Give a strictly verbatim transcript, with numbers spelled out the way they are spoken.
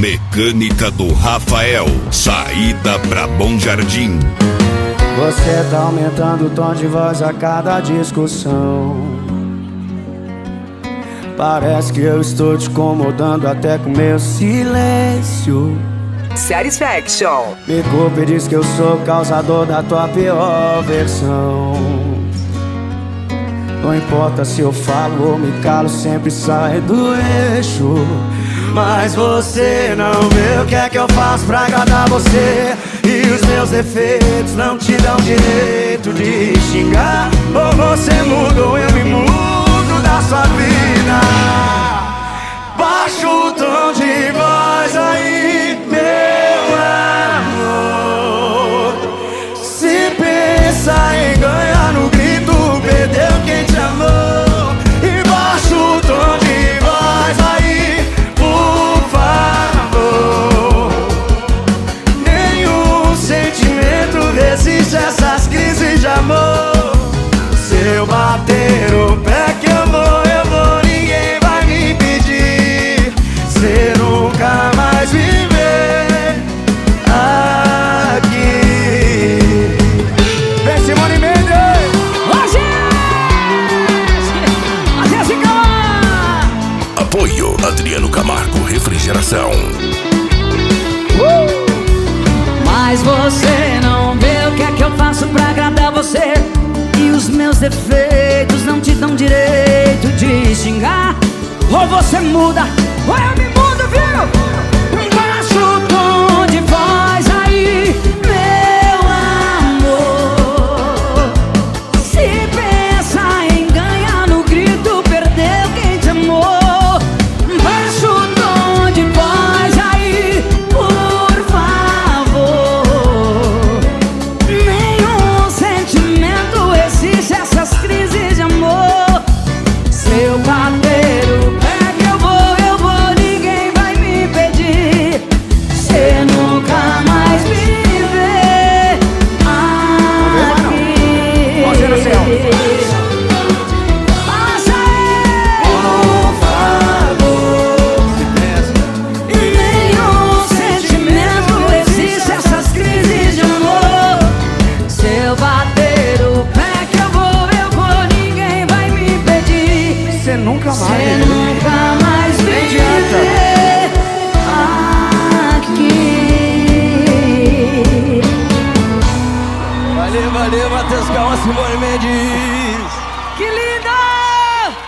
Mecânica do Rafael, saída pra Bom Jardim. Você tá aumentando o tom de voz a cada discussão. Parece que eu estou te incomodando até com meu silêncio. Satisfaction. Me culpa e diz que eu sou o causador da tua pior versão. Não importa se eu falo ou me calo, sempre sai do eixo. Mas você não vê o que é que eu faço pra agradar você. E os meus defeitos não te dão direito de xingar. Ou você muda ou eu me mudo da sua vida. Baixa o tom de voz aí, meu amor. Se pensa em ganhar no grito, perdeu quem te amou. E baixa o tom de voz aí, por favor. Nenhum sentimento resiste a essas crises de amor. Se eu bater o pé que eu vou, eu vou, ninguém vai me impedir. Cê nunca mais viver aqui. Vem Simone Mendes! Hoje! A Jéssica! Apoio Adriano Camargo Refrigeração. Uh! Mas você não vê o que é que eu faço pra agradar você. E os meus defeitos não te dão direito de xingar. Ou você muda, ou eu me mudo, viu? Baixa o tom de voz aí, meu amor. Se pensa em ganhar no grito, perdeu quem te amou. Baixa o tom de voz aí, por favor. Nenhum sentimento resiste a essas crises de amor. Se eu bater o pé que eu vou, eu vou, ninguém vai me impedir. Cê nunca mais me vê aqui. Pode no céu. Passa aí, por favor. Nenhum sentimento resiste a essas crises de amor. Se eu bater o pé que eu vou, eu vou, ninguém vai me impedir. Você nunca Cê mais. nunca mais me Nem adianta. vê aqui. Valeu, valeu, Matheus Calma, Simone Mendes.